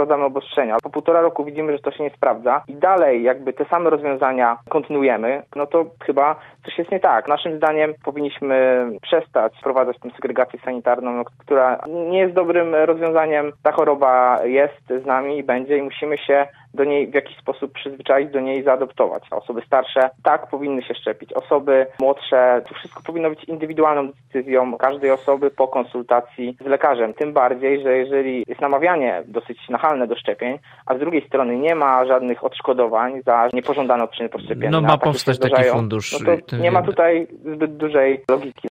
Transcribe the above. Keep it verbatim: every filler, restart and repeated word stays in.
wprowadzamy obostrzenia. Po półtora roku widzimy, że to się nie sprawdza i dalej jakby te same rozwiązania kontynuujemy, no to chyba coś jest nie tak. Naszym zdaniem powinniśmy przestać wprowadzać tę segregację sanitarną, która nie jest dobrym rozwiązaniem. Ta choroba jest z nami i będzie i musimy się do niej w jakiś sposób przyzwyczaić, do niej zaadoptować. Osoby starsze tak powinny się szczepić. Osoby młodsze, to wszystko powinno być indywidualną decyzją każdej osoby po konsultacji z lekarzem. Tym bardziej, że jeżeli jest namawianie dosyć nachalne do szczepień, a z drugiej strony nie ma żadnych odszkodowań za niepożądane odczyny poszczepienne. No ma powstać taki fundusz. No to nie ma tutaj zbyt dużej logiki.